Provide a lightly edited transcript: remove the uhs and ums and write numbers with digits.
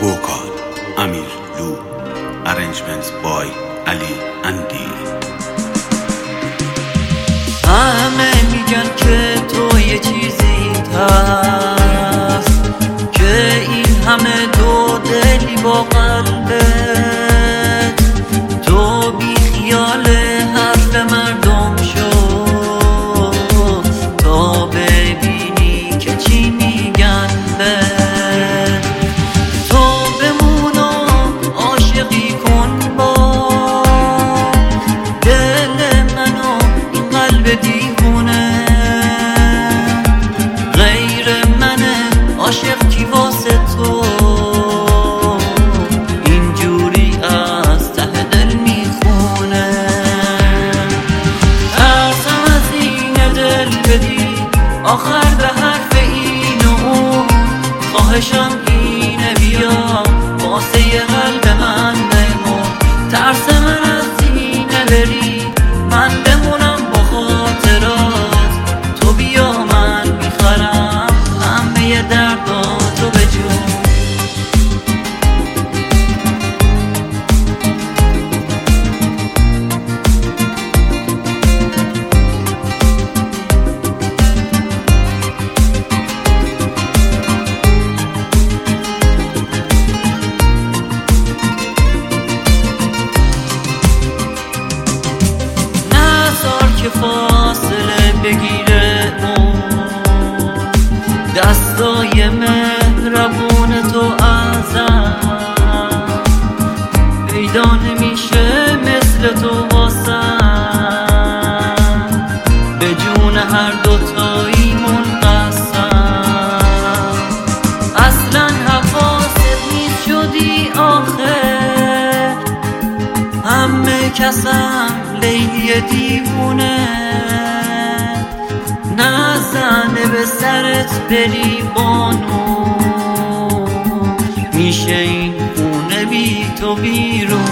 Vocal Amir Lu. Arrangements by Ali Andi. همه میگن که تو یه چیزی هست، که این همه دو دلی با قلبت، تو بی خیال حرف مردم شو تا ببینی که چی میگن بهت. تو بمون و عاشقی کن با دل منو این قلب دیوونه، غیر منه عاشق کی واسه تو اینجوری از ته دل میخونه. ترسم از این دل بدی آخر به حرف این و اون، خواهشم اینه بیا واسه ی قلب من بمون. ترس من از اینه بری من بمونم با خاطرات، تو بیا من میخرم همه درداتو به جون. که فاصله بگیره اون دستای مهربون تو ازم، پیدا نمیشه مثل تو واسم، به جون هر دوتاییمون قسم. اصلا حواست نیست شدی آخه، همه کسم لیلی دیوونه، نزنه به سرت بری بانو، میشه این خونه بی تو بیرون.